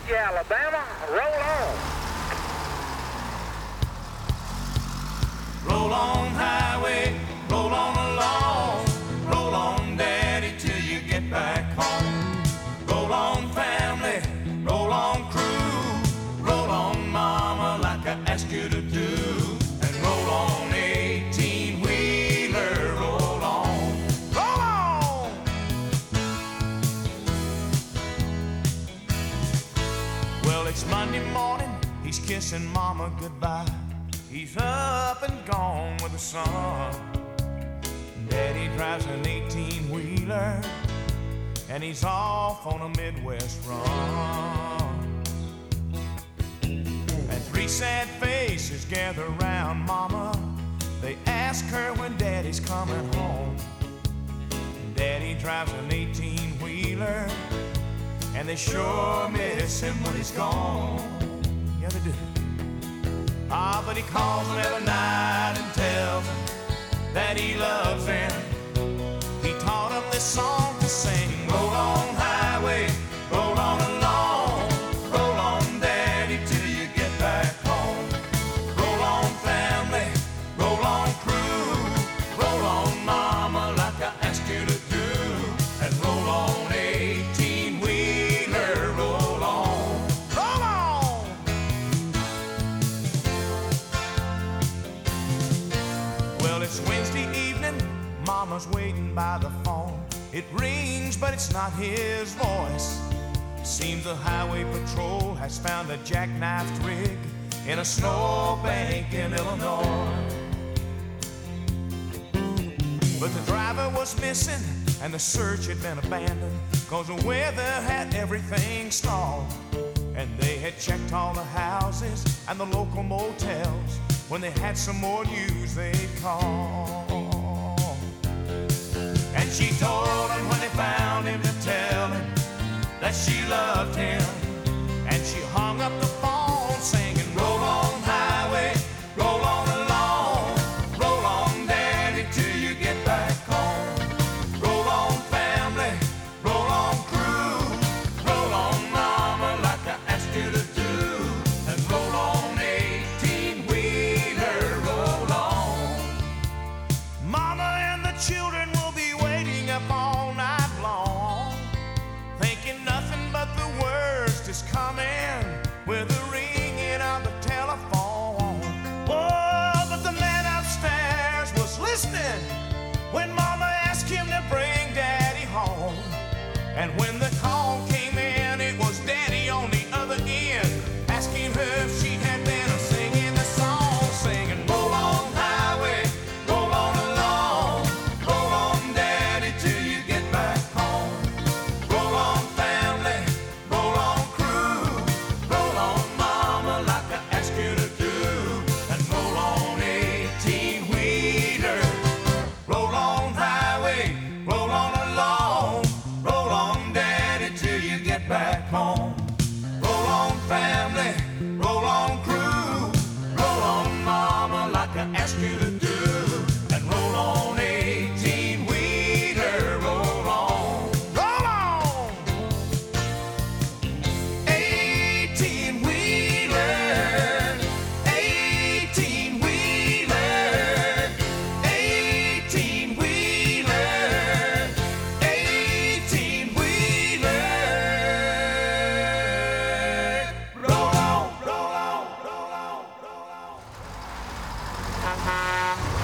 you, Alabama. Roll on. Roll on, highway, roll on along. Roll on, daddy, till you get back home. Roll on, family, roll on, crew. Roll on, mama, like I asked you to do. And roll on, 18-wheeler, roll on. Roll on! Well, it's Monday morning, he's kissing mama goodbye. He's up and gone with the sun. Daddy drives an 18-wheeler, and he's off on a Midwest run. And three sad faces gather around mama. They ask her when daddy's coming home. Daddy drives an 18-wheeler, and they sure miss him when he's gone. Yeah, they do. Ah, but he calls them every night and tells them that he loves them. He taught them this song to sing. Roll on, highway, roll on along. Roll on, daddy, till you get back home. Roll on, family, roll on, crew. Roll on, mama, like I asked you to do. And roll on, 18-wheeler, roll on. Roll on! Well, it's Wednesday evening, mama's waiting by the phone. It rings, but it's not his voice. Seems the highway patrol has found a jackknifed rig in a snowbank in Illinois. But the driver was missing, and the search had been abandoned, 'cause the weather had everything stalled. And they had checked all the houses and the local motels. When they had some more news, they'd call. And she told him when they found him to tell him that she loved him. And she hung up the phone singing, roll on, highway, roll on along. Roll on, daddy, till you get back home. Roll on, family, roll on, crew. Roll on, mama, like I asked you to do. And roll on, 18-wheeler, roll on. Mama and the children will be waiting up all night long, thinking nothing but the worst is coming with the ringing of the telephone. Oh, but the man upstairs was listening when mama asked him to bring daddy home. And when the call came in, it was daddy on the other end, asking her if she had been singing the song, singing, roll on, highway, roll on along. Roll on, daddy, till you get back home. Roll on, family, roll on, crew. Roll on, mama, like I asked you to do. And roll on, 18-wheeler. Roll on, highway, roll on along. Roll on, daddy, till you get back home. Roll on, family, roll on, crew. Roll on, mama, like I asked you to do. And roll on, 18-wheeler, roll on. Roll on! 18-wheeler, 18-wheeler, 18-wheeler, 18-wheeler. Roll on, roll on, roll on, roll on.